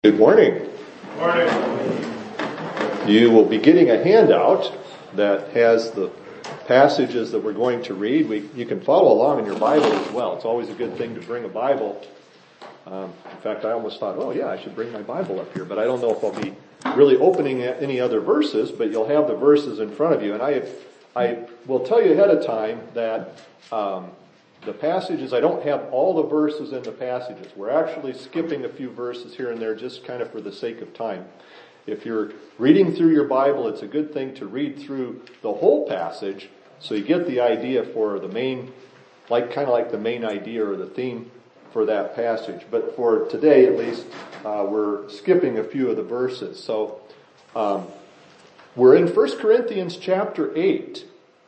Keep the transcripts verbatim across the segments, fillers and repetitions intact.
Good morning. Morning. You will be getting a handout that has the passages that we're going to read. We, you can follow along in your Bible as well. It's always a good thing to bring a Bible. Um, in fact, I almost thought, oh yeah, I should bring my Bible up here, but I don't know if I'll be really opening any other verses, but you'll have the verses in front of you. And I, I will tell you ahead of time that um, the passages, I don't have all the verses in the passages. We're actually skipping a few verses here and there just kind of for the sake of time. If you're reading through your Bible, it's a good thing to read through the whole passage so you get the idea for the main, like kind of like the main idea or the theme for that passage. But for today, at least, uh, we're skipping a few of the verses. So um, we're in First Corinthians chapter eight,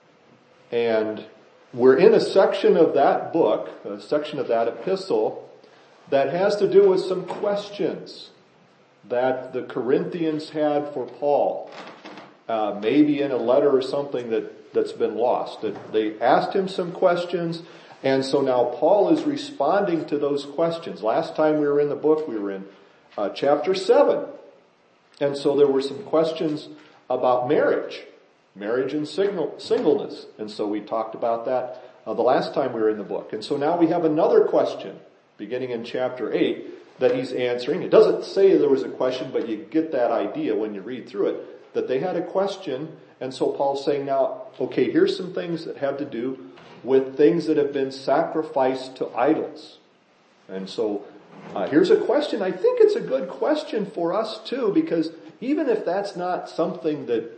and we're in a section of that book, a section of that epistle, that has to do with some questions that the Corinthians had for Paul. Uh, maybe in a letter or something that, that's been lost. That they asked him some questions, and so now Paul is responding to those questions. Last time we were in the book, we were in uh, chapter seven. And so there were some questions about marriage. Marriage and single, singleness. And so we talked about that uh, the last time we were in the book. And so now we have another question beginning in chapter eight that he's answering. It doesn't say there was a question, but you get that idea when you read through it, that they had a question. And so Paul's saying now, okay, here's some things that have to do with things that have been sacrificed to idols. And so uh, here's a question. I think it's a good question for us too, because even if that's not something that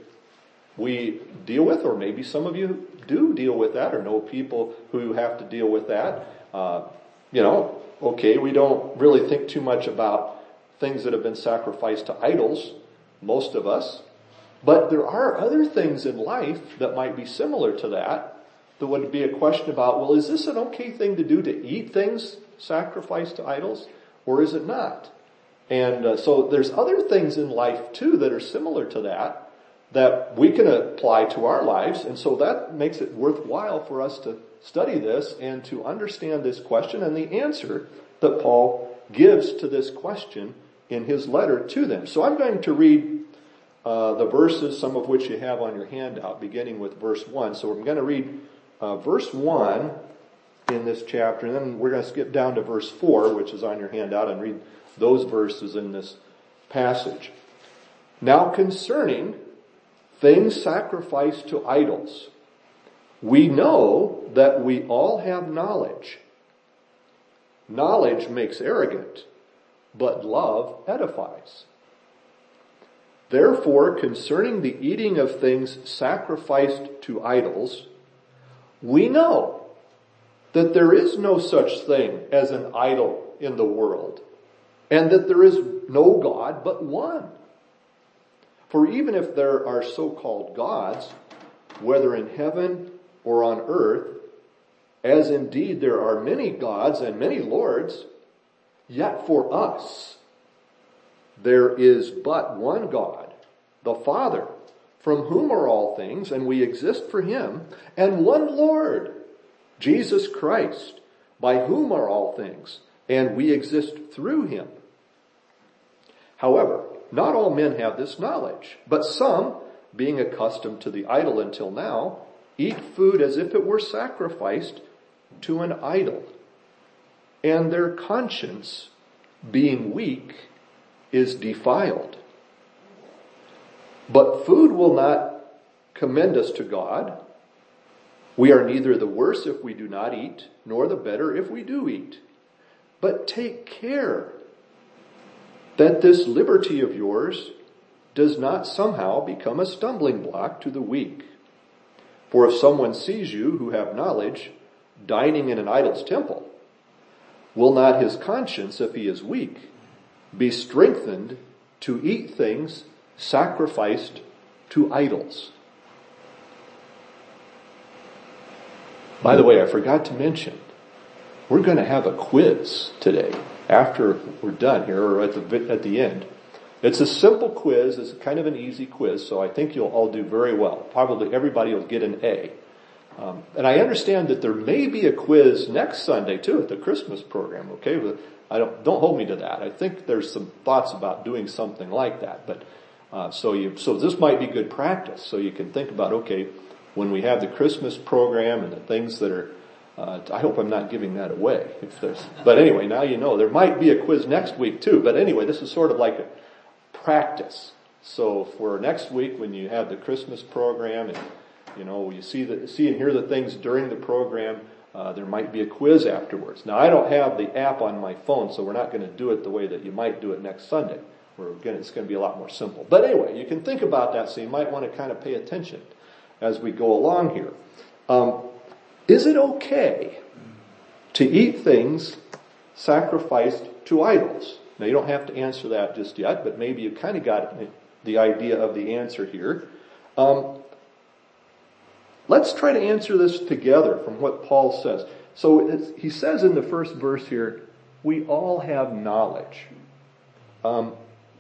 we deal with, or maybe some of you do deal with that or know people who have to deal with that. Uh, you know, okay, we don't really think too much about things that have been sacrificed to idols, most of us. But there are other things in life that might be similar to that. There would be a question about, well, is this an okay thing to do, to eat things sacrificed to idols, or is it not? And uh, so there's other things in life too that are similar to that, that we can apply to our lives. And so that makes it worthwhile for us to study this and to understand this question and the answer that Paul gives to this question in his letter to them. So I'm going to read uh, the verses, some of which you have on your handout, beginning with verse one. So I'm going to read uh, verse one in this chapter, and then we're going to skip down to verse four, which is on your handout, and read those verses in this passage. Now concerning things sacrificed to idols, we know that we all have knowledge. Knowledge makes arrogant, but love edifies. Therefore, concerning the eating of things sacrificed to idols, we know that there is no such thing as an idol in the world, and that there is no God but one. For even if there are so-called gods, whether in heaven or on earth, as indeed there are many gods and many lords, yet for us there is but one God, the Father, from whom are all things, and we exist for him, and one Lord, Jesus Christ, by whom are all things, and we exist through him. However, not all men have this knowledge, but some, being accustomed to the idol until now, eat food as if it were sacrificed to an idol. And their conscience, being weak, is defiled. But food will not commend us to God. We are neither the worse if we do not eat, nor the better if we do eat. But take care that this liberty of yours does not somehow become a stumbling block to the weak. For if someone sees you who have knowledge dining in an idol's temple, will not his conscience, if he is weak, be strengthened to eat things sacrificed to idols? By the way, I forgot to mention, we're going to have a quiz today. After we're done here, or at the at the end. It's a simple quiz. It's kind of an easy quiz, so I think you'll all do very well. Probably everybody will get an A. Um, and I understand that there may be a quiz next Sunday too at the Christmas program, okay? I don't, don't hold me to that. I think there's some thoughts about doing something like that. But, uh, so you, so this might be good practice. So you can think about, okay, when we have the Christmas program and the things that are, uh, I hope I'm not giving that away. If there's, but anyway, now you know. There might be a quiz next week too. But anyway, this is sort of like a practice. So for next week when you have the Christmas program and, you know, you see the, see and hear the things during the program, uh, there might be a quiz afterwards. Now I don't have the app on my phone, so we're not going to do it the way that you might do it next Sunday. We're going to, it's going to be a lot more simple. But anyway, you can think about that, so you might want to kind of pay attention as we go along here. Um, is it okay to eat things sacrificed to idols? Now you don't have to answer that just yet, but maybe you kind of got the idea of the answer here. Um, let's try to answer this together from what Paul says. So it's, he says in the first verse here, we all have knowledge. Um,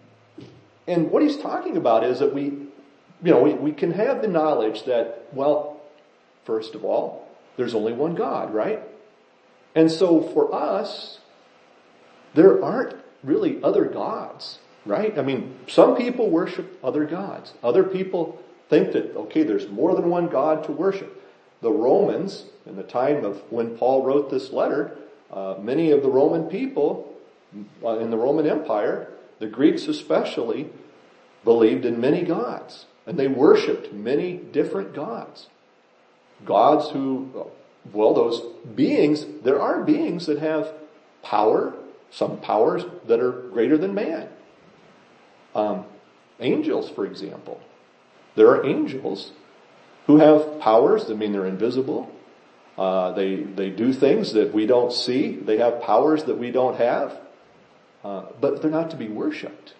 and what he's talking about is that we, you know, we, we can have the knowledge that, well, first of all, there's only one God, right? And so for us, there aren't really other gods, right? I mean, some people worship other gods. Other people think that, okay, there's more than one God to worship. The Romans, in the time of when Paul wrote this letter, uh, many of the Roman people uh, in the Roman Empire, the Greeks especially, believed in many gods. And they worshipped many different gods. Gods who, well, those beings, there are beings that have power, some powers that are greater than man. Um, angels, for example. There are angels who have powers. I mean, they're invisible. Uh, they they do things that we don't see. They have powers that we don't have. Uh, but they're not to be worshipped.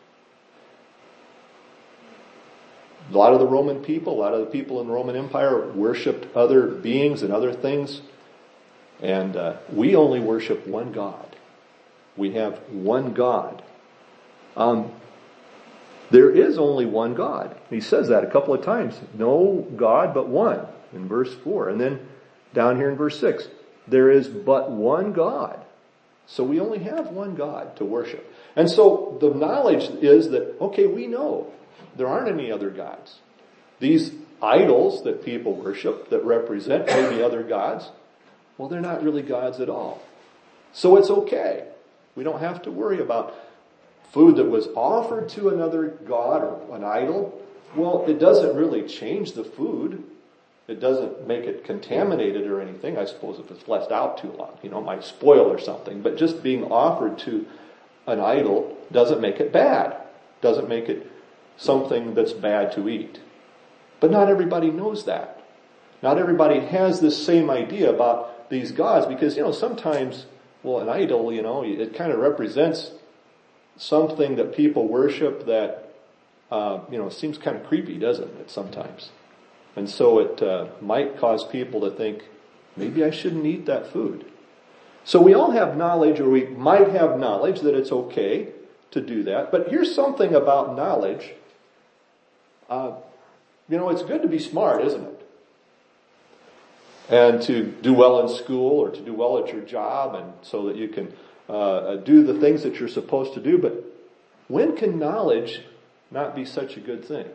A lot of the Roman people, a lot of the people in the Roman Empire worshipped other beings and other things. And uh, we only worship one God. We have one God. Um, there is only one God. He says that a couple of times. No God but one in verse four. And then down here in verse six, there is but one God. So we only have one God to worship. And so the knowledge is that, okay, we know there aren't any other gods. These idols that people worship that represent maybe other gods, well, they're not really gods at all. So it's okay. We don't have to worry about food that was offered to another god or an idol. Well, it doesn't really change the food. It doesn't make it contaminated or anything. I suppose if it's left out too long, you know, it might spoil or something. But just being offered to an idol doesn't make it bad. Doesn't make it something that's bad to eat. But not everybody knows that. Not everybody has this same idea about these gods because, you know, sometimes, well, an idol, you know, it kind of represents something that people worship that, uh, you know, seems kind of creepy, doesn't it, sometimes? And so it uh, might cause people to think, maybe I shouldn't eat that food. So we all have knowledge, or we might have knowledge that it's okay to do that. But here's something about knowledge. Uh, you know, it's good to be smart, isn't it? And to do well in school or to do well at your job and so that you can uh, do the things that you're supposed to do. But when can knowledge not be such a good thing?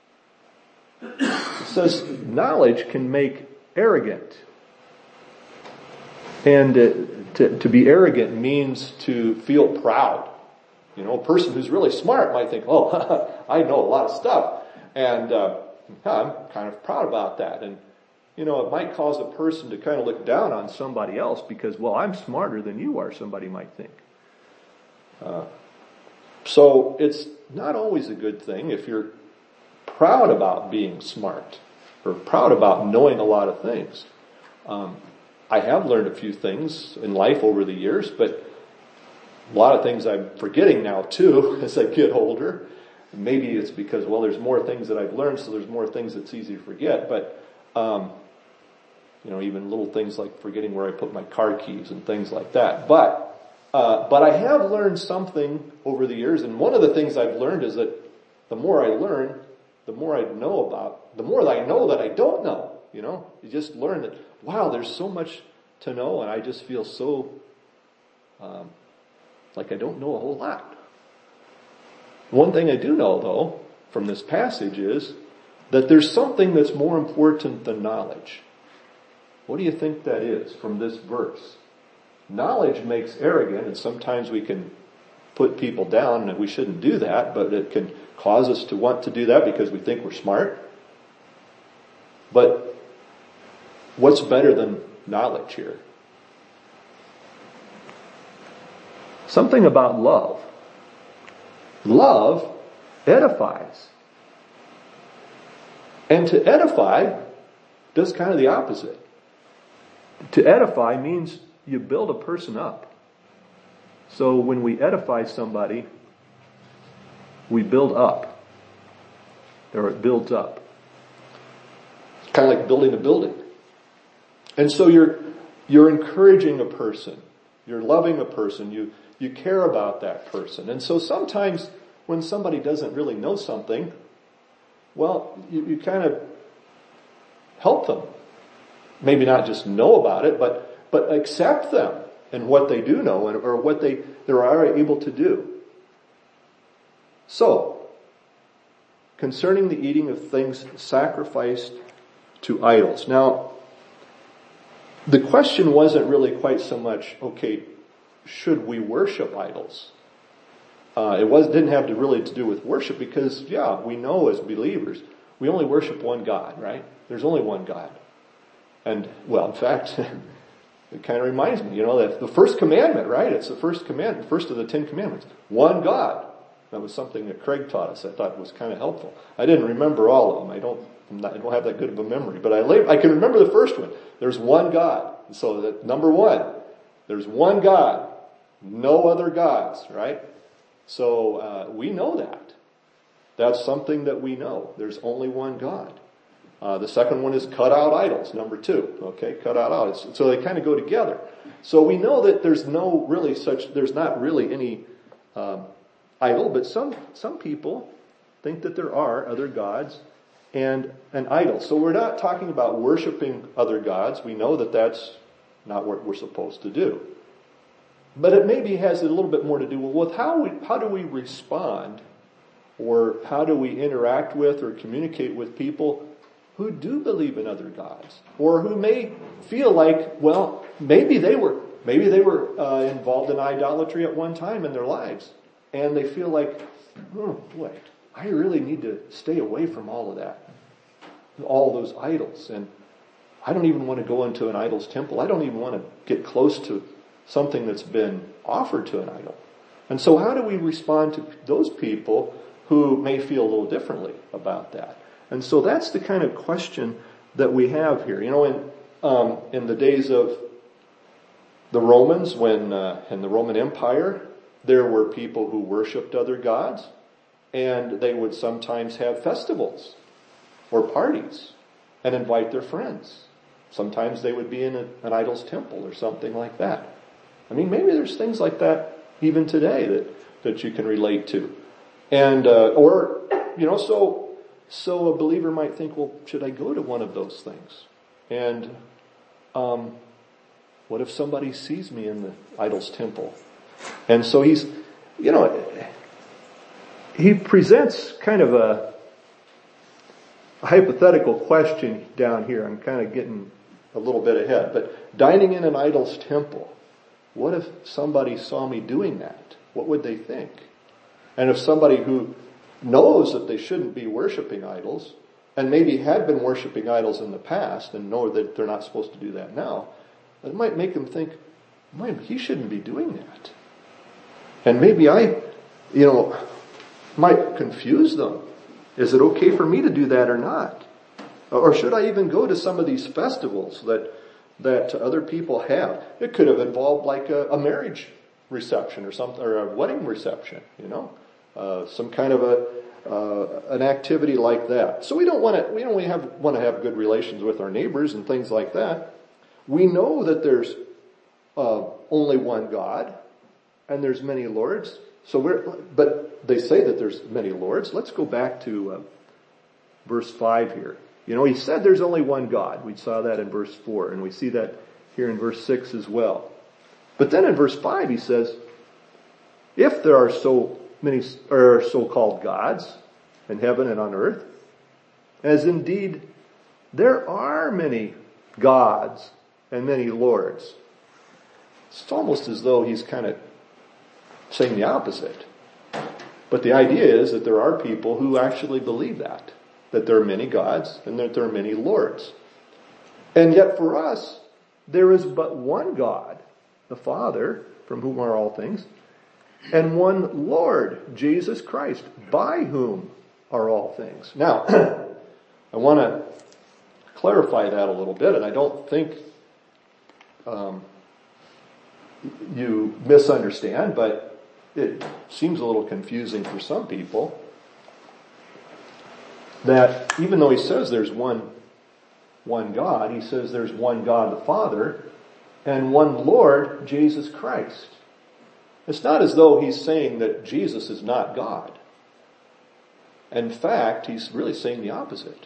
It says knowledge can make arrogant. And uh, to, to be arrogant means to feel proud. You know, a person who's really smart might think, oh, I know a lot of stuff. And uh, I'm kind of proud about that. And, you know, it might cause a person to kind of look down on somebody else because, well, I'm smarter than you are, somebody might think. Uh, so it's not always a good thing if you're proud about being smart or proud about knowing a lot of things. Um, I have learned a few things in life over the years, but a lot of things I'm forgetting now too as I get older. Maybe it's because, well, there's more things that I've learned, so there's more things that's easy to forget. But, um, you know, even little things like forgetting where I put my car keys and things like that. But, uh, but I have learned something over the years, and one of the things I've learned is that the more I learn, the more I know about, the more that I know that I don't know. You know, you just learn that, wow, there's so much to know, and I just feel so, um, like I don't know a whole lot. One thing I do know, though, from this passage is that there's something that's more important than knowledge. What do you think that is from this verse? Knowledge makes arrogant, and sometimes we can put people down, and we shouldn't do that, but it can cause us to want to do that because we think we're smart. But what's better than knowledge here? Something about love. Love edifies. And to edify does kind of the opposite. To edify means you build a person up. So when we edify somebody, we build up. Or it builds up. It's kind of like building a building. And so you're you're encouraging a person. You're loving a person. You you care about that person. And so sometimes when somebody doesn't really know something, well, you, you kind of help them. Maybe not just know about it, but but accept them and what they do know and, or what they, they are able to do. So, concerning the eating of things sacrificed to idols. Now, the question wasn't really quite so much, okay, should we worship idols? Uh, it was didn't have to really to do with worship because, yeah, we know as believers, we only worship one God, right? There's only one God. And, well, in fact, it kind of reminds me, you know, that the first commandment, right? It's the first commandment, first of the Ten Commandments. One God. That was something that Craig taught us. I thought was kind of helpful. I didn't remember all of them. I don't, I'm not, I don't have that good of a memory, but I lay, I can remember the first one. There's one God. So that number one, there's one God, no other gods, right? So uh, we know that. That's something that we know. There's only one God. Uh, the second one is cut out idols, number two. Okay, cut out idols. So they kind of go together. So we know that there's no really such, there's not really any um, idol, but some some people think that there are other gods and an idol. So we're not talking about worshiping other gods. We know that that's not what we're supposed to do. But it maybe has a little bit more to do with how we, how do we respond or how do we interact with or communicate with people who do believe in other gods or who may feel like, well, maybe they were, maybe they were uh, involved in idolatry at one time in their lives. And they feel like, oh boy, I really need to stay away from all of that. All those idols. And I don't even want to go into an idol's temple. I don't even want to get close to something that's been offered to an idol. And so how do we respond to those people who may feel a little differently about that? And so that's the kind of question that we have here. You know, in um, in the days of the Romans, when uh, in the Roman Empire, there were people who worshipped other gods, and they would sometimes have festivals or parties and invite their friends. Sometimes they would be in a, an idol's temple or something like that. I mean, maybe there's things like that even today that, that you can relate to. And, uh, or, you know, so, so a believer might think, well, should I go to one of those things? And, um, what if somebody sees me in the idol's temple? And so he's, you know, he presents kind of a, a hypothetical question down here. I'm kind of getting a little bit ahead. But dining in an idol's temple, what if somebody saw me doing that? What would they think? And if somebody who knows that they shouldn't be worshiping idols, and maybe had been worshiping idols in the past and know that they're not supposed to do that now, it might make them think, man, he shouldn't be doing that. And maybe I, you know, might confuse them. Is it okay for me to do that or not? Or should I even go to some of these festivals that that other people have? It could have involved like a, a marriage reception or something, or a wedding reception, you know, uh, some kind of a uh, an activity like that. So we don't want to we don't have want to have good relations with our neighbors and things like that. We know that there's uh, only one God. And there's many lords. So we're, but they say that there's many lords. Let's go back to uh, verse five here. You know, he said there's only one God. We saw that in verse four, and we see that here in verse six as well. But then in verse five he says, if there are so many or so-called gods in heaven and on earth, as indeed there are many gods and many lords. It's almost as though he's kind of saying the opposite. But the idea is that there are people who actually believe that, that there are many gods and that there are many lords. And yet for us, there is but one God, the Father, from whom are all things, and one Lord, Jesus Christ, by whom are all things. Now, I want to clarify that a little bit, and I don't think um, you misunderstand, but it seems a little confusing for some people that even though he says there's one, one God, he says there's one God the Father and one Lord, Jesus Christ. It's not as though he's saying that Jesus is not God. In fact, he's really saying the opposite.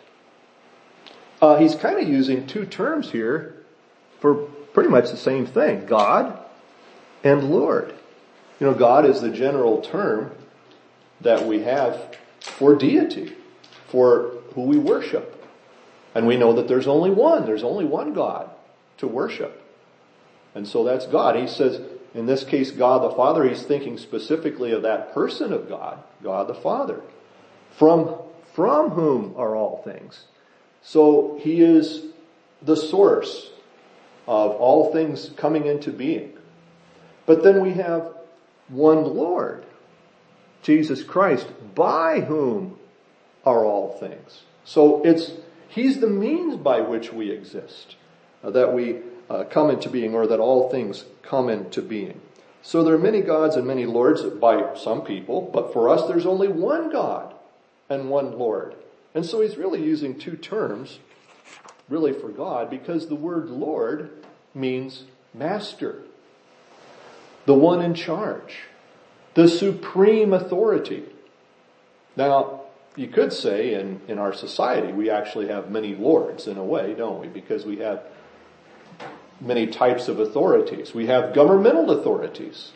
Uh, he's kind of using two terms here for pretty much the same thing, God and Lord. You know, God is the general term that we have for deity, for who we worship. And we know that there's only one, there's only one God to worship. And so that's God. He says, in this case, God the Father, he's thinking specifically of that person of God, God the Father, from, from whom are all things. So he is the source of all things coming into being. But then we have one Lord, Jesus Christ, by whom are all things. So it's, he's the means by which we exist, uh, that we uh, come into being, or that all things come into being. So there are many gods and many lords by some people, but for us there's only one God and one Lord. And so he's really using two terms, really for God, because the word Lord means master, the one in charge, the supreme authority. Now, you could say in, in our society we actually have many lords in a way, don't we? Because we have many types of authorities. We have governmental authorities.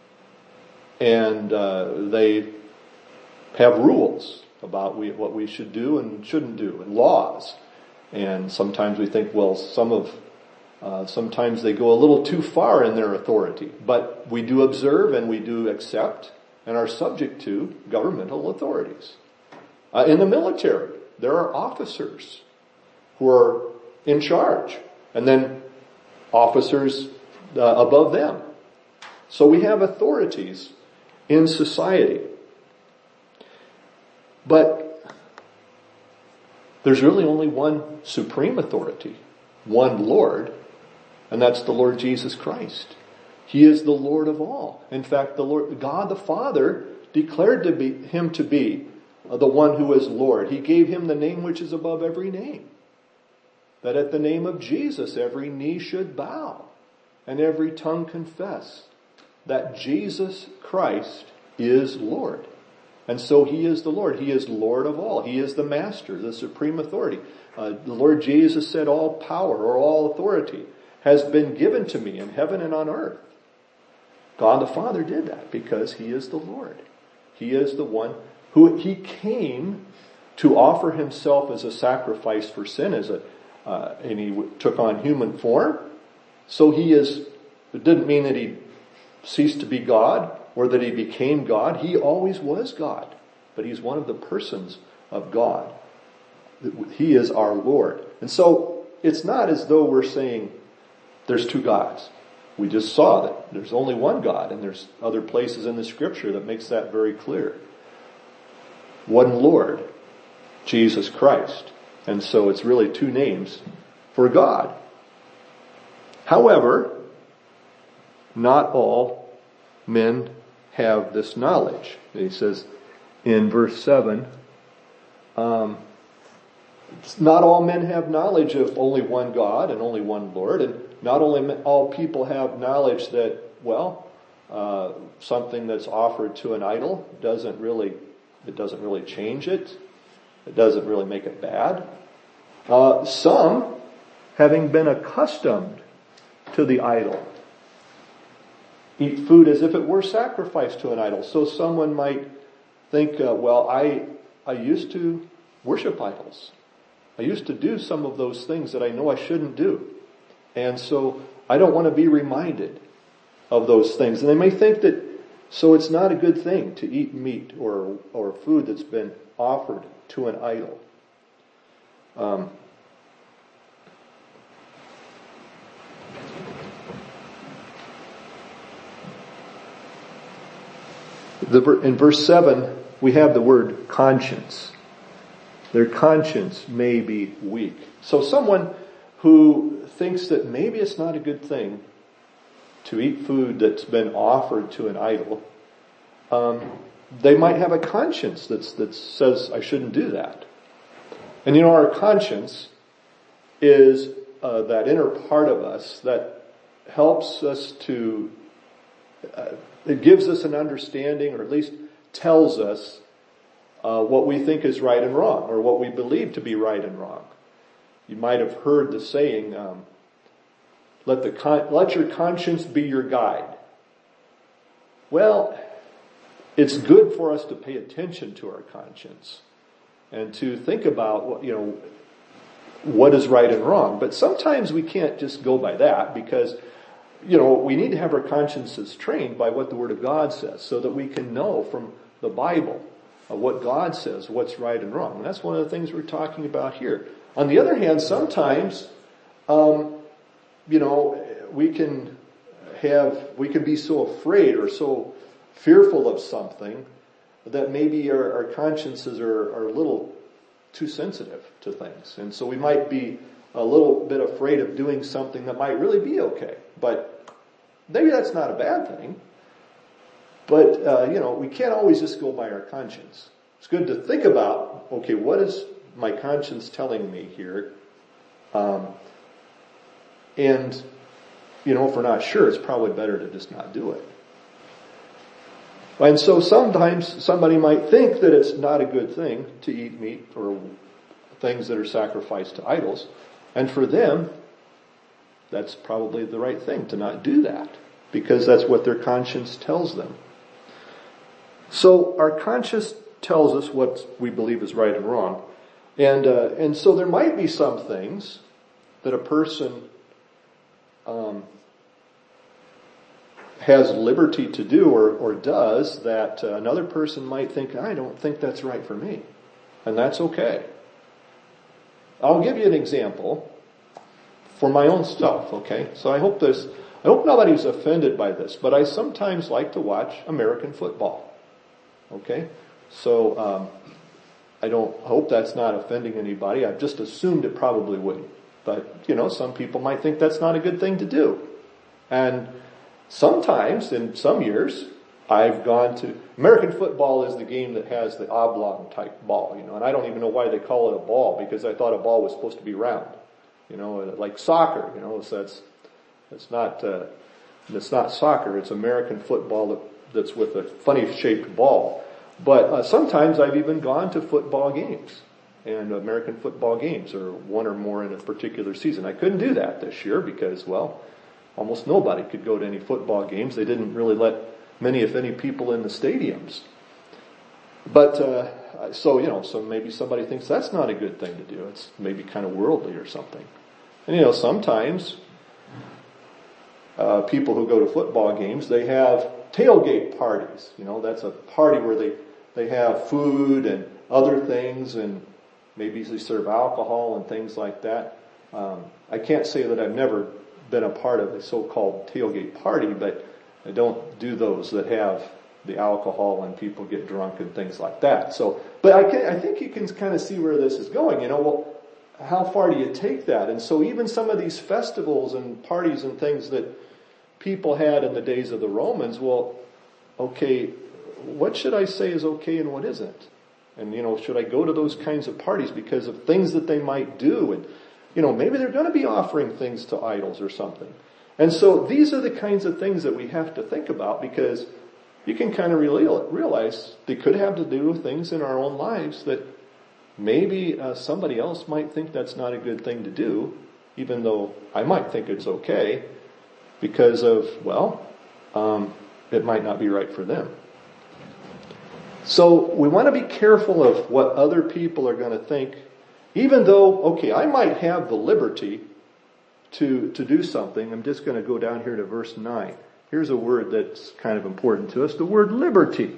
And uh, they have rules about we, what we should do and shouldn't do, and laws. And sometimes we think, well, some of Uh, sometimes they go a little too far in their authority, but we do observe and we do accept and are subject to governmental authorities. Uh, in the military, there are officers who are in charge, and then officers uh, above them. So we have authorities in society. But there's really only one supreme authority, one Lord, and that's the Lord Jesus Christ. He is the Lord of all. In fact, the Lord, God the Father declared to be, him to be the one who is Lord. He gave him the name which is above every name. That at the name of Jesus, every knee should bow and every tongue confess that Jesus Christ is Lord. And so he is the Lord. He is Lord of all. He is the master, the supreme authority. Uh, the Lord Jesus said all power or all authority has been given to me in heaven and on earth. God the Father did that because he is the Lord. He is the one who he came to offer himself as a sacrifice for sin, as a, uh, and he took on human form. So he is, it didn't mean that he ceased to be God or that he became God. He always was God, but he's one of the persons of God. He is our Lord. And so it's not as though we're saying there's two gods. We just saw that there's only one God, and there's other places in the scripture that makes that very clear. One Lord, Jesus Christ. And so it's really two names for God. However, not all men have this knowledge. He says in verse seven, um, not all men have knowledge of only one God and only one Lord, and not only all people have knowledge that, well, uh, something that's offered to an idol doesn't really, it doesn't really change it. It doesn't really make it bad. Uh, some, having been accustomed to the idol, eat food as if it were sacrificed to an idol. So someone might think, uh, well, I, I used to worship idols. I used to do some of those things that I know I shouldn't do. And so I don't want to be reminded of those things. And they may think that, so it's not a good thing to eat meat or, or food that's been offered to an idol. Um, the, in verse seven, we have the word conscience. Their conscience may be weak. So someone who thinks that maybe it's not a good thing to eat food that's been offered to an idol, um, they might have a conscience that's, that says, I shouldn't do that. And you know, our conscience is uh, that inner part of us that helps us to, uh, it gives us an understanding, or at least tells us uh, what we think is right and wrong, or what we believe to be right and wrong. You might have heard the saying, um, let the con- let your conscience be your guide. Well, it's good for us to pay attention to our conscience and to think about what, you know, what is right and wrong. But sometimes we can't just go by that, because, you know, we need to have our consciences trained by what the Word of God says, so that we can know from the Bible uh, what God says, what's right and wrong. And that's one of the things we're talking about here. On the other hand, sometimes, um, you know, we can have, we can be so afraid or so fearful of something that maybe our, our consciences are, are a little too sensitive to things. And so we might be a little bit afraid of doing something that might really be okay. But maybe that's not a bad thing. But, uh, you know, we can't always just go by our conscience. It's good to think about, okay, what is my conscience telling me here? Um, and, you know, if we're not sure, it's probably better to just not do it. And so sometimes somebody might think that it's not a good thing to eat meat or things that are sacrificed to idols. And for them, that's probably the right thing to not do that, because that's what their conscience tells them. So our conscience tells us what we believe is right and wrong. And, uh, and so there might be some things that a person, um, has liberty to do or, or does that uh, another person might think, I don't think that's right for me. And that's okay. I'll give you an example for my own stuff, okay? So I hope this, I hope nobody's offended by this, but I sometimes like to watch American football. Okay? So, um, I don't I hope that's not offending anybody. I've just assumed it probably wouldn't. But, you know, some people might think that's not a good thing to do. And sometimes, in some years, I've gone to, American football is the game that has the oblong type ball, you know, and I don't even know why they call it a ball, because I thought a ball was supposed to be round, you know, like soccer, you know, so that's, it's not, uh, it's not soccer, it's American football that, that's with a funny shaped ball. But uh, sometimes I've even gone to football games, and American football games, or one or more in a particular season. I couldn't do that this year because, well, almost nobody could go to any football games. They didn't really let many, if any, people in the stadiums. But, uh, so, you know, so maybe somebody thinks that's not a good thing to do. It's maybe kind of worldly or something. And, you know, sometimes, uh, people who go to football games, they have tailgate parties. You know, that's a party where they, they have food and other things, and maybe they serve alcohol and things like that. Um, I can't say that I've never been a part of a so-called tailgate party, but I don't do those that have the alcohol and people get drunk and things like that. So, but I can, I think you can kind of see where this is going. You know, well, how far do you take that? And so even some of these festivals and parties and things that people had in the days of the Romans, well, okay, what should I say is okay and what isn't? And, you know, should I go to those kinds of parties because of things that they might do? And, you know, maybe they're going to be offering things to idols or something. And so these are the kinds of things that we have to think about, because you can kind of realize they could have to do with things in our own lives that maybe uh, somebody else might think that's not a good thing to do, even though I might think it's okay, because of, well, um, it might not be right for them. So we want to be careful of what other people are going to think, even though, okay, I might have the liberty to, to do something. I'm just going to go down here to verse nine. Here's a word that's kind of important to us, the word liberty.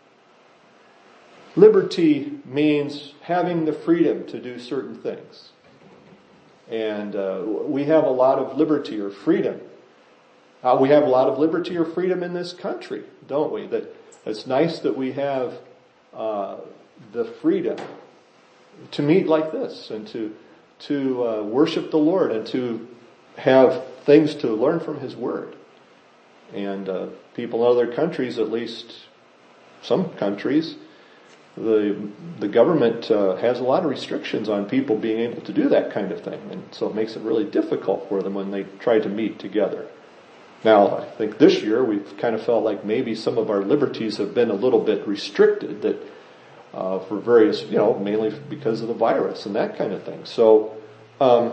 Liberty means having the freedom to do certain things. And uh, we have a lot of liberty or freedom. Uh, we have a lot of liberty or freedom in this country, don't we? That it's nice that we have uh, the freedom to meet like this and to to uh, worship the Lord and to have things to learn from His Word. And uh, people in other countries, at least some countries, the the government uh, has a lot of restrictions on people being able to do that kind of thing. And so it makes it really difficult for them when they try to meet together. Now, I think this year we've kind of felt like maybe some of our liberties have been a little bit restricted, that uh, for various, you know, mainly because of the virus and that kind of thing. So, um,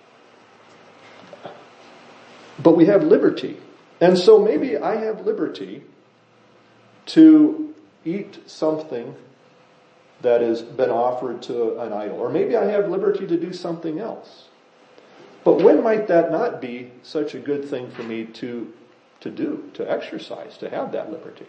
but we have liberty. And so maybe I have liberty to eat something that has been offered to an idol. Or maybe I have liberty to do something else. But when might that not be such a good thing for me to, to do, to exercise, to have that liberty?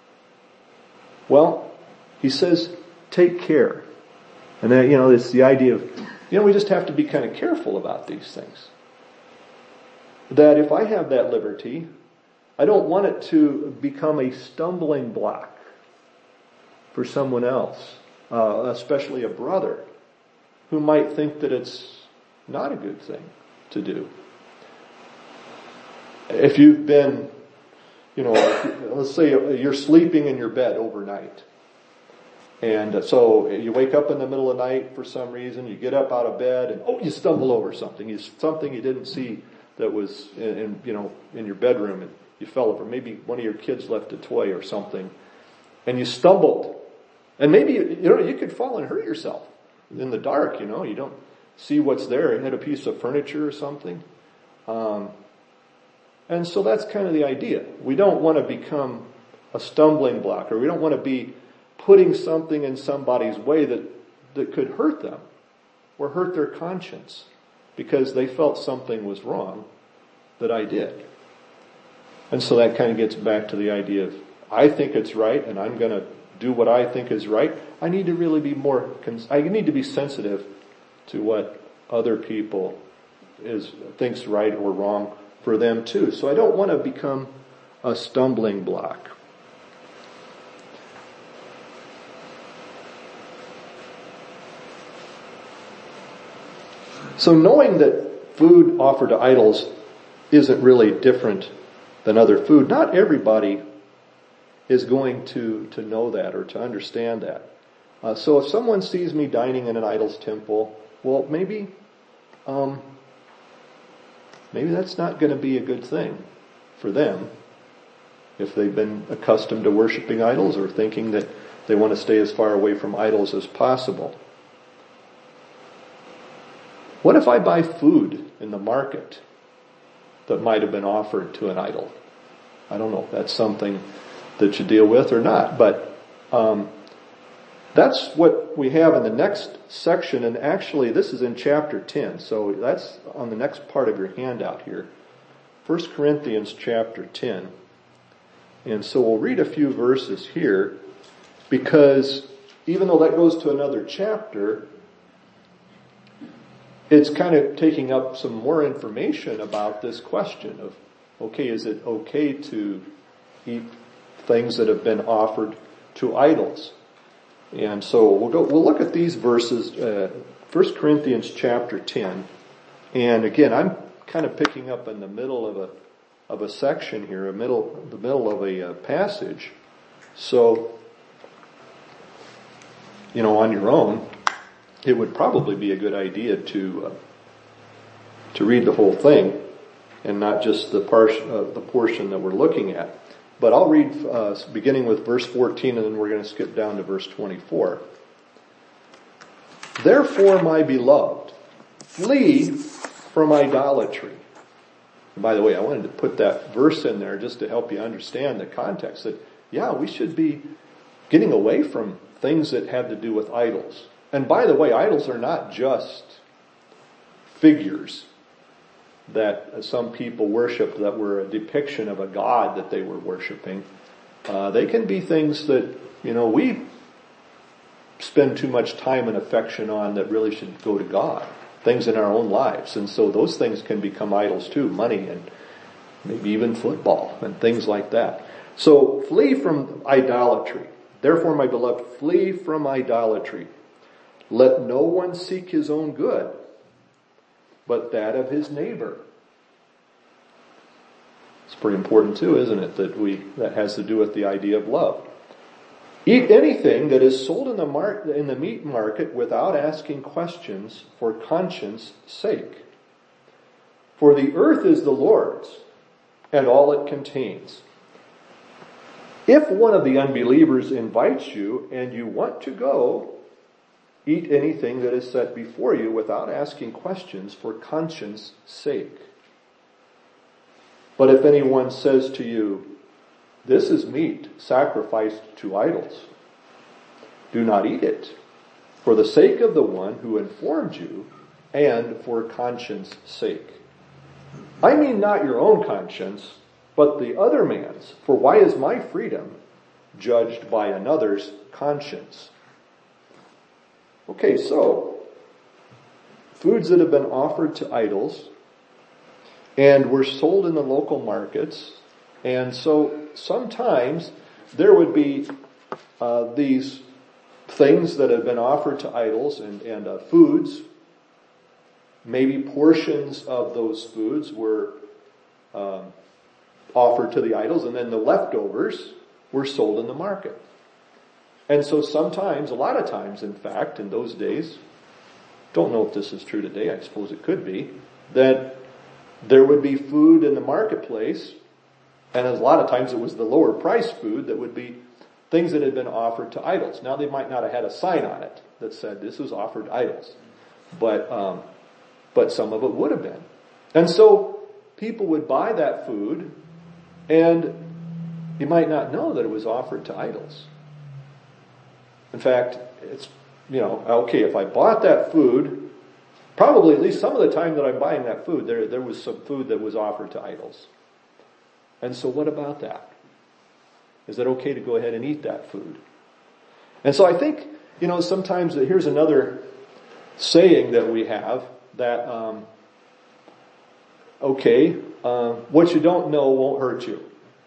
Well, he says, take care. And then, you know, it's the idea of, you know, we just have to be kind of careful about these things. That if I have that liberty, I don't want it to become a stumbling block for someone else, uh, especially a brother, who might think that it's not a good thing to do. If you've been, you know, let's say you're sleeping in your bed overnight. And so you wake up in the middle of the night for some reason, you get up out of bed and, oh, you stumble over something. You, something you didn't see that was in, in, you know, in your bedroom, and you fell over. Maybe one of your kids left a toy or something, and you stumbled. And maybe, you know, you could fall and hurt yourself in the dark, you know, you don't see what's there. It had a piece of furniture or something. Um, and so that's kind of the idea. We don't want to become a stumbling block, or we don't want to be putting something in somebody's way that, that could hurt them or hurt their conscience because they felt something was wrong that I did. And so that kind of gets back to the idea of, I think it's right and I'm going to do what I think is right. I need to really be more, I need to be sensitive to what other people is thinks right or wrong for them too. So I don't want to become a stumbling block. So knowing that food offered to idols isn't really different than other food, not everybody is going to, to know that or to understand that. Uh, so if someone sees me dining in an idol's temple, well, maybe, um, maybe that's not going to be a good thing for them if they've been accustomed to worshiping idols or thinking that they want to stay as far away from idols as possible. What if I buy food in the market that might have been offered to an idol? I don't know if that's something that you deal with or not, but um, that's what we have in the next section, and actually this is in chapter ten, so that's on the next part of your handout here. First Corinthians chapter ten. And so we'll read a few verses here, because even though that goes to another chapter, it's kind of taking up some more information about this question of, okay, is it okay to eat things that have been offered to idols? And so we'll go, we'll look at these verses, uh, First Corinthians chapter ten. And again, I'm kind of picking up in the middle of a, of a section here, a middle, the middle of a uh, passage. So, you know, on your own, it would probably be a good idea to, uh, to read the whole thing and not just the part, uh, the portion that we're looking at. But I'll read uh, beginning with verse fourteen, and then we're going to skip down to verse twenty-four. Therefore, my beloved, flee from idolatry. And by the way, I wanted to put that verse in there just to help you understand the context that, yeah, we should be getting away from things that have to do with idols. And by the way, idols are not just figures that some people worship that were a depiction of a god that they were worshiping. Uh, they can be things that, you know, we spend too much time and affection on that really should go to God. Things in our own lives. And so those things can become idols too. Money and maybe even football and things like that. So flee from idolatry. Therefore, my beloved, flee from idolatry. Let no one seek his own good, but that of his neighbor. It's pretty important too, isn't it? That we, that has to do with the idea of love. Eat anything that is sold in the mar- in the meat market without asking questions for conscience sake. For the earth is the Lord's and all it contains. If one of the unbelievers invites you and you want to go, eat anything that is set before you without asking questions for conscience sake. But if anyone says to you, this is meat sacrificed to idols, do not eat it, for the sake of the one who informed you and for conscience sake. I mean not your own conscience, but the other man's. For why is my freedom judged by another's conscience? Okay, so foods that have been offered to idols and were sold in the local markets. And so sometimes there would be uh, these things that have been offered to idols and, and uh, foods. Maybe portions of those foods were um, offered to the idols, and then the leftovers were sold in the market. And so sometimes, a lot of times in fact, in those days, don't know if this is true today, I suppose it could be, that there would be food in the marketplace, and a lot of times it was the lower priced food that would be things that had been offered to idols. Now they might not have had a sign on it that said this was offered to idols, but um, but some of it would have been. And so people would buy that food, and you might not know that it was offered to idols. In fact, it's, you know, okay, if I bought that food, probably at least some of the time that I'm buying that food, there, there was some food that was offered to idols. And so what about that? Is it okay to go ahead and eat that food? And so I think, you know, sometimes here's another saying that we have that, um, okay, uh, what you don't know won't hurt you.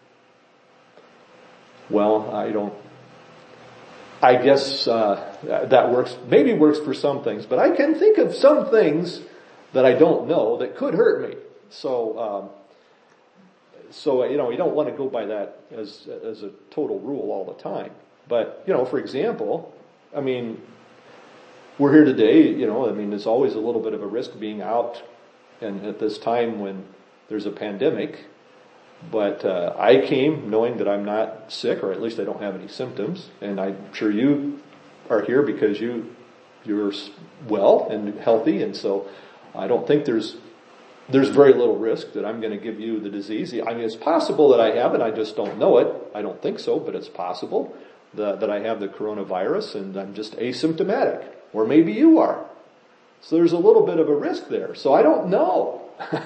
Well, I don't, I guess uh, that works, maybe works for some things, but I can think of some things that I don't know that could hurt me. So, um, so you know, you don't want to go by that as as a total rule all the time. But you know, for example, I mean, we're here today. You know, I mean, there's always a little bit of a risk being out, and at this time when there's a pandemic. But uh, I came knowing that I'm not sick, or at least I don't have any symptoms. And I'm sure you are here because you, you're well and healthy. And so I don't think there's there's very little risk that I'm going to give you the disease. I mean, it's possible that I have it. I just don't know it. I don't think so, but it's possible that, that I have the coronavirus and I'm just asymptomatic. Or maybe you are. So there's a little bit of a risk there. So I don't know.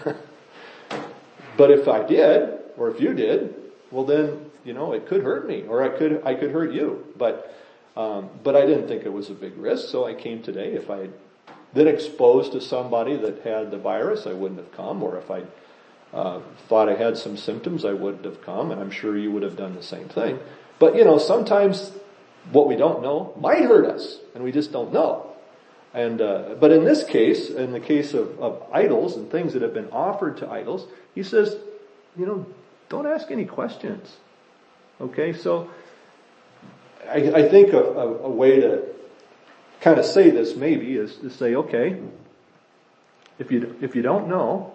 But if I did, or if you did, well then, you know, it could hurt me, or I could, I could hurt you. But, um, but I didn't think it was a big risk, so I came today. If I had been exposed to somebody that had the virus, I wouldn't have come, or if I, uh, thought I had some symptoms, I wouldn't have come, and I'm sure you would have done the same thing. But, you know, sometimes what we don't know might hurt us, and we just don't know. And, uh, but in this case, in the case of, of idols and things that have been offered to idols, he says, you know, don't ask any questions. Okay, so I, I think a, a, a way to kind of say this maybe is to say, okay, if you if you don't know,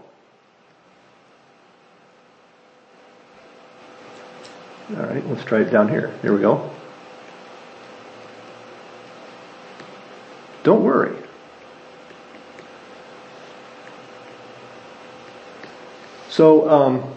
all right, let's try it down here. Here we go. Don't worry. So, um,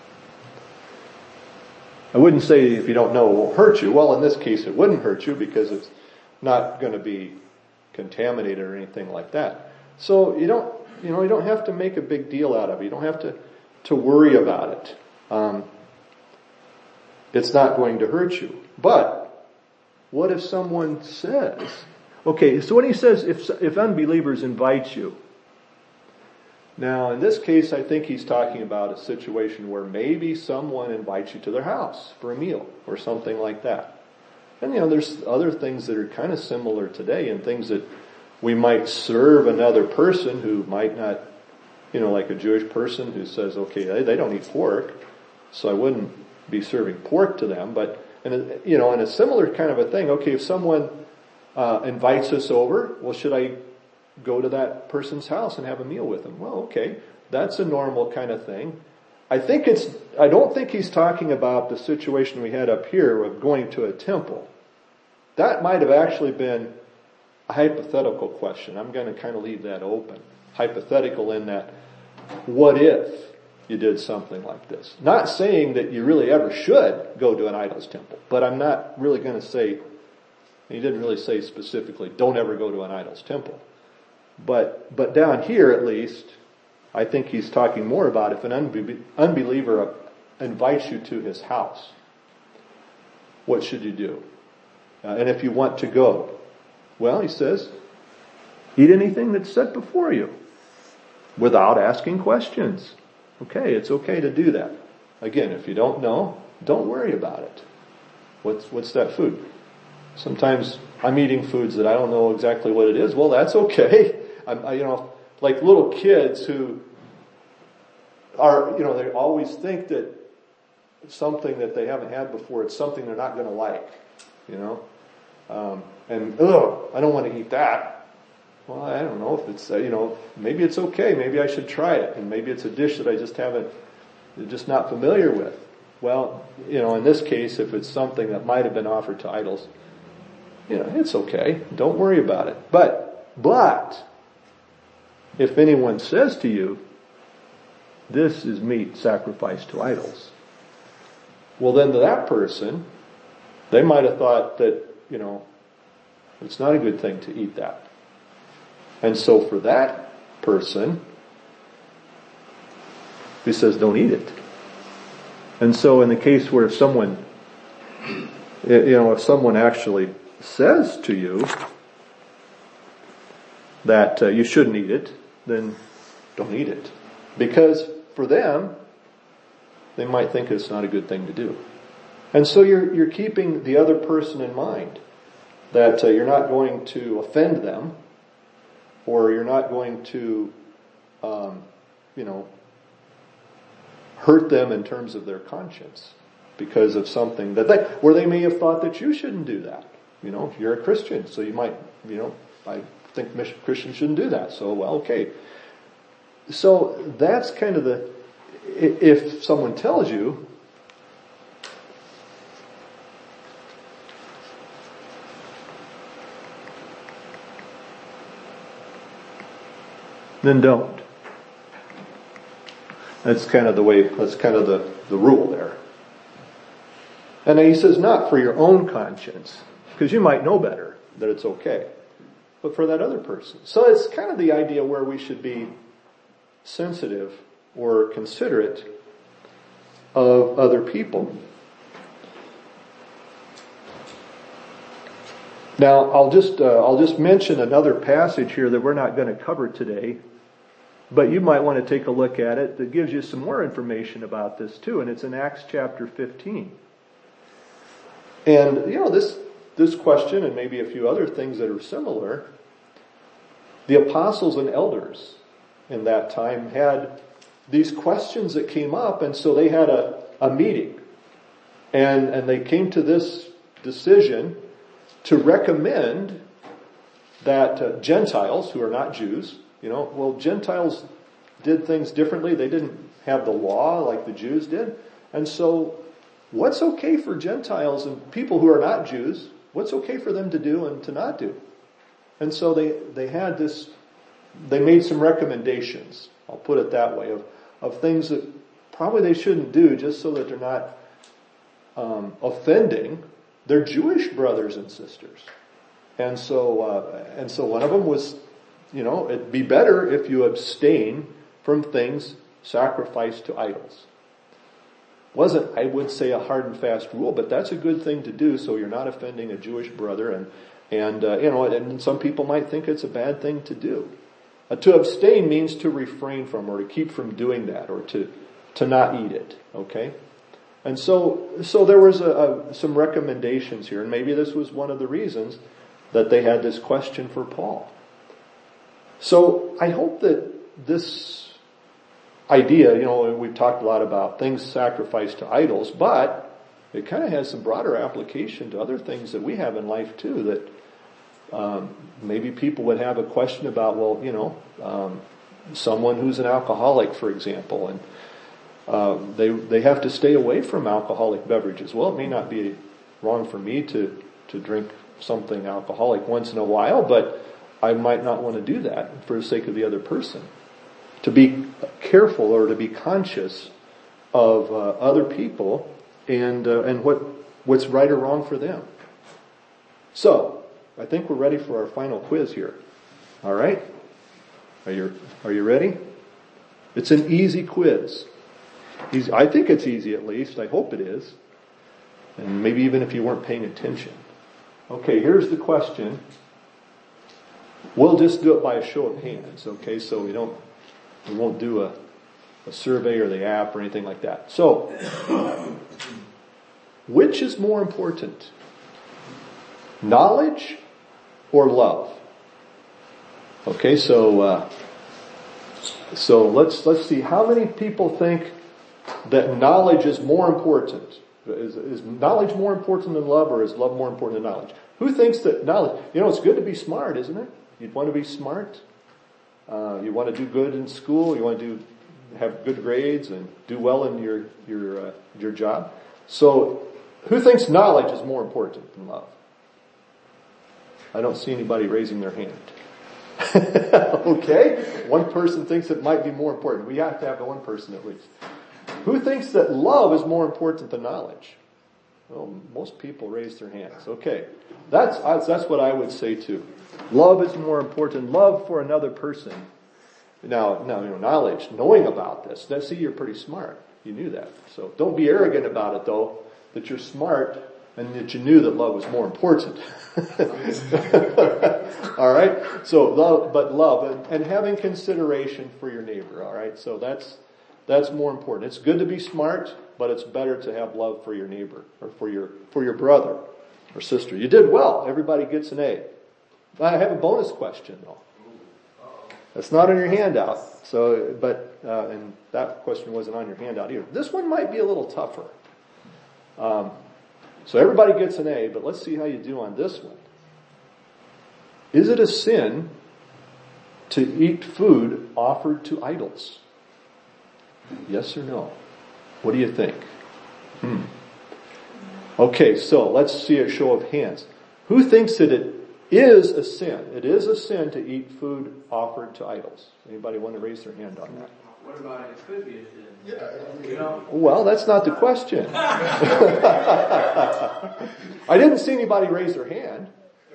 I wouldn't say if you don't know it won't hurt you. Well, in this case it wouldn't hurt you because it's not going to be contaminated or anything like that. So you don't, you know, you don't have to make a big deal out of it. You don't have to, to worry about it. Um, it's not going to hurt you. But what if someone says, okay, so when he says if if unbelievers invite you, now in this case I think he's talking about a situation where maybe someone invites you to their house for a meal or something like that. And you know, there's other things that are kind of similar today and things that we might serve another person who might not, you know, like a Jewish person who says, okay, they, they don't eat pork, so I wouldn't be serving pork to them. But, and you know, in a similar kind of a thing, okay, if someone uh, invites us over, well, should I go to that person's house and have a meal with them? Well, okay, that's a normal kind of thing. I think it's, I don't think he's talking about the situation we had up here of going to a temple. That might have actually been a hypothetical question. I'm going to kind of leave that open. Hypothetical in that, what if you did something like this? Not saying that you really ever should go to an idol's temple, but I'm not really going to say, he didn't really say specifically, don't ever go to an idol's temple. But, but down here at least, I think he's talking more about if an unbe- unbeliever invites you to his house, what should you do? Uh, and if you want to go, well, he says, eat anything that's set before you without asking questions. Okay, it's okay to do that. Again, if you don't know, don't worry about it. What's, what's that food? Sometimes I'm eating foods that I don't know exactly what it is. Well, that's okay. I'm, I, you know, like little kids who are, you know, they always think that it's something that they haven't had before, it's something they're not going to like, you know. Um, and, ugh, I don't want to eat that. Well, I don't know if it's, uh, you know, maybe it's okay. Maybe I should try it. And maybe it's a dish that I just haven't, just not familiar with. Well, you know, in this case, if it's something that might have been offered to idols, you know, it's okay. Don't worry about it. But, but, if anyone says to you, this is meat sacrificed to idols, well then to that person, they might have thought that, you know, it's not a good thing to eat that. And so for that person, he says don't eat it. And so in the case where if someone, you know, if someone actually says to you that uh, you shouldn't eat it, then don't eat it. Because for them, they might think it's not a good thing to do. And so you're you're keeping the other person in mind, that uh, you're not going to offend them, or you're not going to, um, you know, hurt them in terms of their conscience because of something that they, where they may have thought that you shouldn't do that. You know, you're a Christian, so you might, you know, I think Christians shouldn't do that. So, well, okay. So that's kind of the, if someone tells you, then don't. That's kind of the way, that's kind of the, the rule there. And he says not for your own conscience, because you might know better that it's okay, but for that other person. So it's kind of the idea where we should be sensitive or considerate of other people. Now, I'll just uh, I'll just mention another passage here that we're not going to cover today, but you might want to take a look at it that gives you some more information about this too, and it's in Acts chapter fifteen. And you know, this this question and maybe a few other things that are similar, the apostles and elders in that time had these questions that came up, and so they had a, a meeting, and and they came to this decision to recommend that uh, Gentiles, who are not Jews, you know, well, Gentiles did things differently. They didn't have the law like the Jews did. And so what's okay for Gentiles and people who are not Jews, what's okay for them to do and to not do? And so they, they had this, they made some recommendations, I'll put it that way, of, of things that probably they shouldn't do, just so that they're not um, offending their Jewish brothers and sisters. And so, uh, and so one of them was, you know, it'd be better if you abstain from things sacrificed to idols. Wasn't, I would say, a hard and fast rule, but that's a good thing to do so you're not offending a Jewish brother. And, and uh, you know, and some people might think it's a bad thing to do. Uh, to abstain means to refrain from or to keep from doing that or to, to not eat it, okay? And so, so there was a, a, some recommendations here, and maybe this was one of the reasons that they had this question for Paul. So I hope that this idea, you know, we've talked a lot about things sacrificed to idols, but it kind of has some broader application to other things that we have in life too, that um, maybe people would have a question about, well, you know, um, someone who's an alcoholic, for example, and uh, they they have to stay away from alcoholic beverages. Well, it may not be wrong for me to, to drink something alcoholic once in a while, but I might not want to do that for the sake of the other person. To be careful or to be conscious of uh, other people and uh, and what what's right or wrong for them. So, I think we're ready for our final quiz here. All right? Are you are you ready? It's an easy quiz. Easy, I think it's easy at least. I hope it is. And maybe even if you weren't paying attention. Okay, here's the question. We'll just do it by a show of hands, okay? So we don't We won't do a, a survey or the app or anything like that. So, which is more important? Knowledge or love? Okay, so uh, so let's let's see. How many people think that knowledge is more important? Is, is knowledge more important than love, or is love more important than knowledge? Who thinks that knowledge? You know, it's good to be smart, isn't it? You'd want to be smart. Uh, you want to do good in school. You want to do have good grades and do well in your your uh, your job. So, who thinks knowledge is more important than love? I don't see anybody raising their hand. Okay, one person thinks it might be more important. We have to have one person at least. Who thinks that love is more important than knowledge? Well, most people raise their hands. Okay, that's that's what I would say too. Love is more important. Love for another person. Now, now, you know, knowledge, knowing about this. Now, see, you're pretty smart. You knew that. So don't be arrogant about it, though, that you're smart and that you knew that love was more important. All right? So, love, but love and, and having consideration for your neighbor. All right? So that's that's more important. It's good to be smart, but it's better to have love for your neighbor or for your for your brother or sister. You did well. Everybody gets an A. I have a bonus question though. That's not on your handout. So, but uh, and that question wasn't on your handout either. This one might be a little tougher. Um, so everybody gets an A, but let's see how you do on this one. Is it a sin to eat food offered to idols? Yes or no? What do you think? Hmm. Okay, so let's see a show of hands. Who thinks that it is a sin? It is a sin to eat food offered to idols. Anybody want to raise their hand on that? What about it could be a sin? Yeah. You know? Well, that's not the question. I didn't see anybody raise their hand.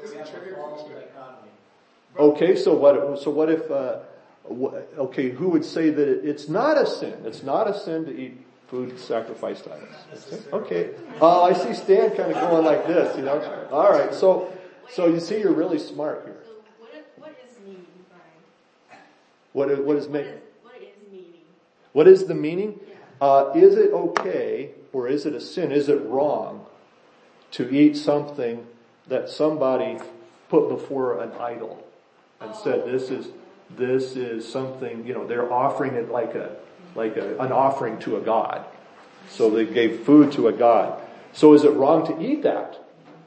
Okay, so what? So what if? Uh, okay, who would say that it's not a sin? It's not a sin to eat food sacrificed to idols. Okay. Oh, I see Stan kind of going like this. You know. All right. So, so you see, you're really smart here. So what is, what is meaning, Brian? What is what is meaning? What is meaning? What is the meaning? Uh, is it okay or is it a sin? Is it wrong to eat something that somebody put before an idol and said this is this is something, you know, they're offering it like a like a, an offering to a god. So they gave food to a god. So is it wrong to eat that?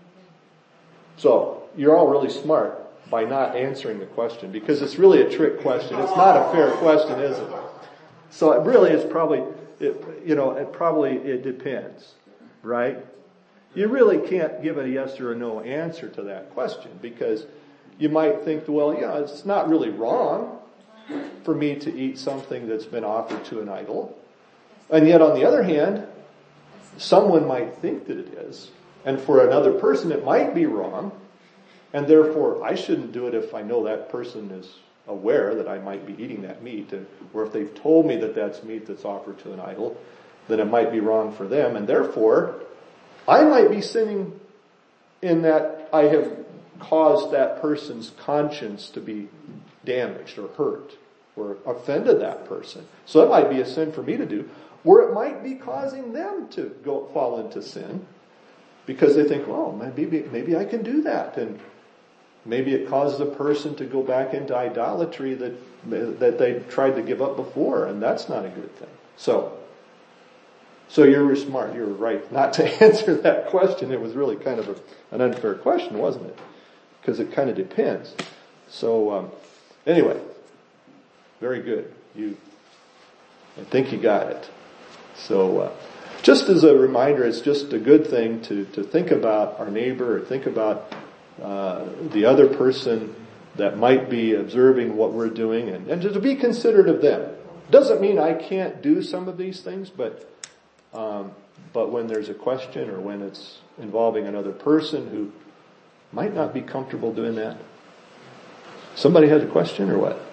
So you're all really smart by not answering the question because it's really a trick question. It's not a fair question, is it? So it really is probably, it, you know, it probably, it depends, right? You really can't give a yes or a no answer to that question because you might think, well, yeah, it's not really wrong for me to eat something that's been offered to an idol. And yet on the other hand, someone might think that it is. And for another person it might be wrong. And therefore I shouldn't do it if I know that person is aware that I might be eating that meat. Or if they've told me that that's meat that's offered to an idol, then it might be wrong for them. And therefore I might be sinning in that I have caused that person's conscience to be damaged or hurt or offended that person. So that might be a sin for me to do. Or it might be causing them to go fall into sin because they think, well, maybe, maybe I can do that. And maybe it causes a person to go back into idolatry that, that they tried to give up before. And that's not a good thing. So, so you were smart. You were right not to answer that question. It was really kind of a, an unfair question, wasn't it? Because it kind of depends. So, um, anyway, very good. You, I think you got it. So, uh, just as a reminder, it's just a good thing to, to think about our neighbor or think about uh, the other person that might be observing what we're doing and, and to be considerate of them. Doesn't mean I can't do some of these things, but um, but when there's a question or when it's involving another person who might not be comfortable doing that. Somebody has a question or what?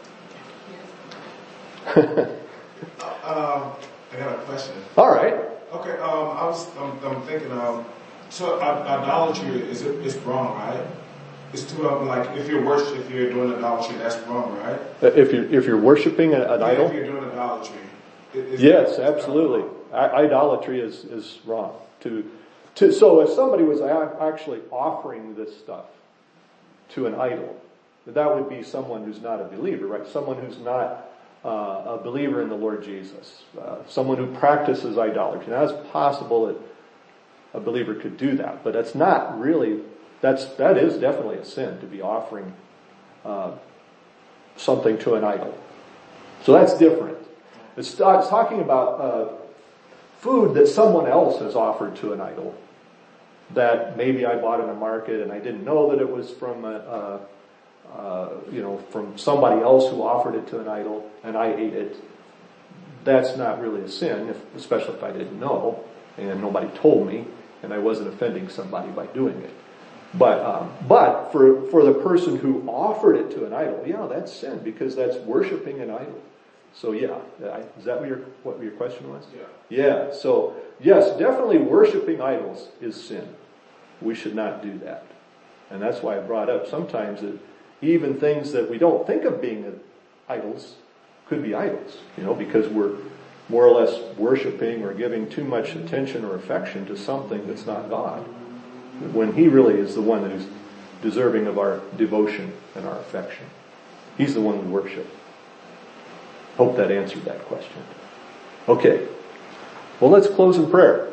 um, I got a question. All right. Okay. Um, I was. I'm, I'm thinking. Um, so uh, idolatry is it? It's wrong, right? It's too um, like if you're worship, if you're doing idolatry, that's wrong, right? If you're if you're worshiping an, an yeah, idol. If you're doing idolatry. Is yes, that, absolutely. I, idolatry is is wrong. To to so if somebody was actually offering this stuff to an idol, that would be someone who's not a believer, right? Someone who's not uh, a believer in the Lord Jesus. Uh, someone who practices idolatry. Now, it's possible that a believer could do that, but that's not really, that's, that is definitely a sin to be offering uh, something to an idol. So that's different. It's, it's talking about uh, food that someone else has offered to an idol that maybe I bought in a market and I didn't know that it was from a, a Uh, you know, from somebody else who offered it to an idol and I ate it. That's not really a sin, if, especially if I didn't know and nobody told me and I wasn't offending somebody by doing it. But um, but for for the person who offered it to an idol, yeah, that's sin because that's worshiping an idol. So yeah, I, is that what your what your question was? Yeah. Yeah. So yes, definitely worshiping idols is sin. We should not do that, and that's why I brought up sometimes that even things that we don't think of being idols could be idols, you know, because we're more or less worshiping or giving too much attention or affection to something that's not God, when He really is the one who's deserving of our devotion and our affection. He's the one we worship. Hope that answered that question. Okay. Well, let's close in prayer.